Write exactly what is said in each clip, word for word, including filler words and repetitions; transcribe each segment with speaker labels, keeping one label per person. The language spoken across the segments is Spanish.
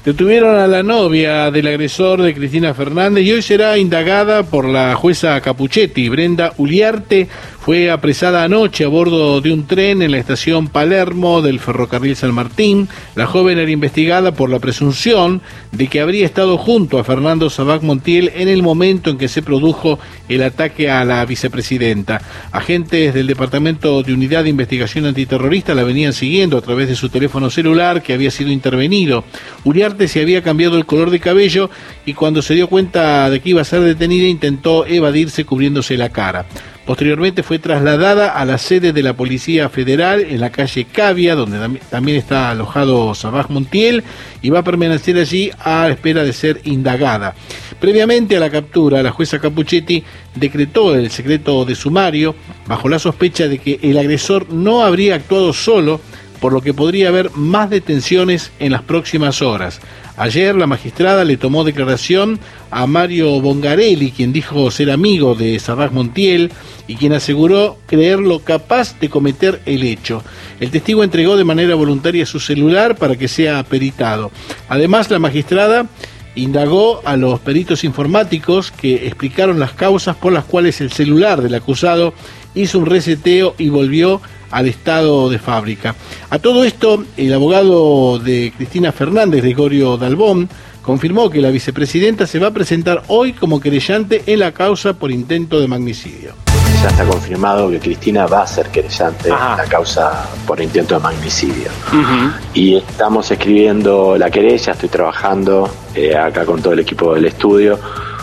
Speaker 1: Detuvieron a la novia del agresor de Cristina Fernández y hoy será indagada por la jueza Capuchetti. Brenda Uliarte fue apresada anoche a bordo de un tren en la estación Palermo del ferrocarril San Martín. La joven era investigada por la presunción de que habría estado junto a Fernando Sabac Montiel en el momento en que se produjo el ataque a la vicepresidenta. Agentes del Departamento de Unidad de Investigación Antiterrorista la venían siguiendo a través de su teléfono celular que había sido intervenido. Uliarte se había cambiado el color de cabello y cuando se dio cuenta de que iba a ser detenida intentó evadirse cubriéndose la cara. Posteriormente fue trasladada a la sede de la Policía Federal en la calle Cavia, donde también está alojado Sabac Montiel, y va a permanecer allí a la espera de ser indagada. Previamente a la captura, la jueza Capuchetti decretó el secreto de sumario bajo la sospecha de que el agresor no habría actuado solo, por lo que podría haber más detenciones en las próximas horas. Ayer la magistrada le tomó declaración a Mario Bongarelli, quien dijo ser amigo de Sabac Montiel y quien aseguró creerlo capaz de cometer el hecho. El testigo entregó de manera voluntaria su celular para que sea peritado. Además, la magistrada indagó a los peritos informáticos que explicaron las causas por las cuales el celular del acusado hizo un reseteo y volvió al estado de fábrica. A todo esto, el abogado de Cristina Fernández, Gregorio Dalbón, confirmó que la vicepresidenta se va a presentar hoy como querellante en la causa por intento de magnicidio.
Speaker 2: Ya está confirmado que Cristina va a ser querellante Ajá. en la causa por intento de magnicidio. Uh-huh. Y estamos escribiendo la querella, estoy trabajando eh, acá con todo el equipo del estudio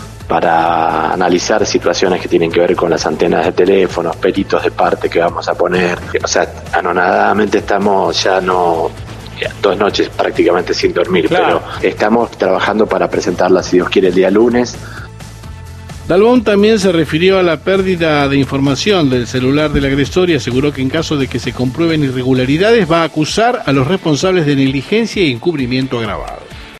Speaker 2: para analizar situaciones que tienen que ver con las antenas de teléfonos, peritos de parte que vamos a poner. O sea, anonadadamente estamos ya no dos noches prácticamente sin dormir, claro. Pero estamos trabajando para presentarla, si Dios quiere, el día lunes.
Speaker 1: Dalbón también se refirió a la pérdida de información del celular del agresor y aseguró que en caso de que se comprueben irregularidades va a acusar a los responsables de negligencia e encubrimiento agravado.